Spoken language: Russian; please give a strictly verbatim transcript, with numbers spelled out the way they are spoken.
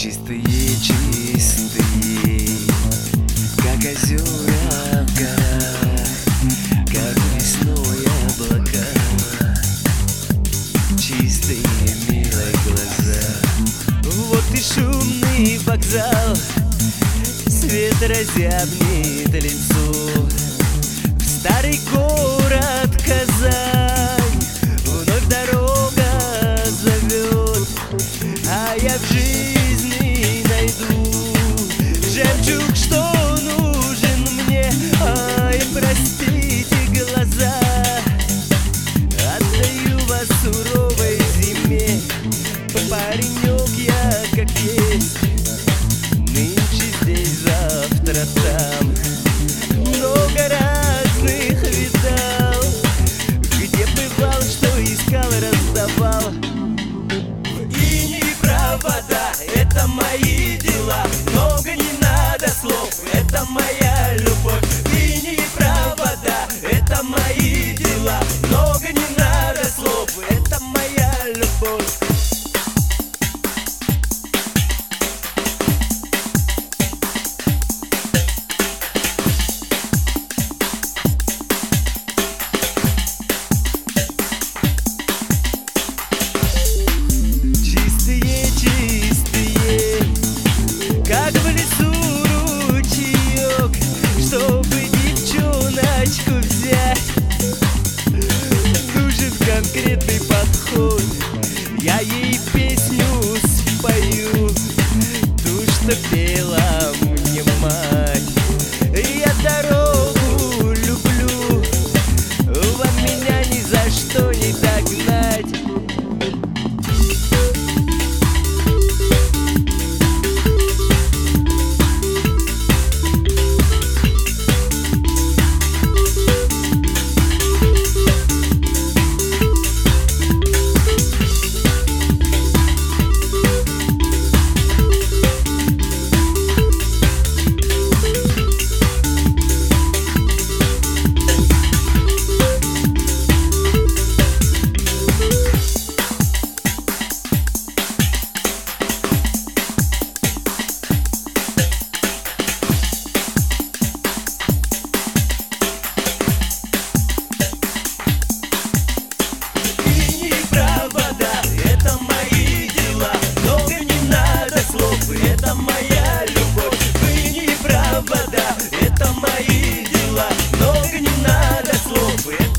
Чистые, чистые, как озера в горах, как весной облака. Чистые, милые глаза. Вот и шумный вокзал, свет разъяснит лицо. В старый город Казань вновь дорога зовет, а я в жизни найду жемчуг, что нужен мне. Ай, простите, глаза, отдаю вас суровой зиме. Паренек я как есть, нынче здесь, завтра там. Много разных видал, где бывал, что искал, раздавал. И не провода, это мои дела, много не надо слов, это моя любовь. И не провода, это мои дела, много не надо слов, это моя любовь. Как в лесу ручеек, чтобы девчоночку взять, нужен конкретный подход. Я ей песню спою, ту, что пела мне мать. Я дорогу люблю, вам меня ни за что не догнать. Это моя любовь, вы не провода, это мои дела, много не надо слов.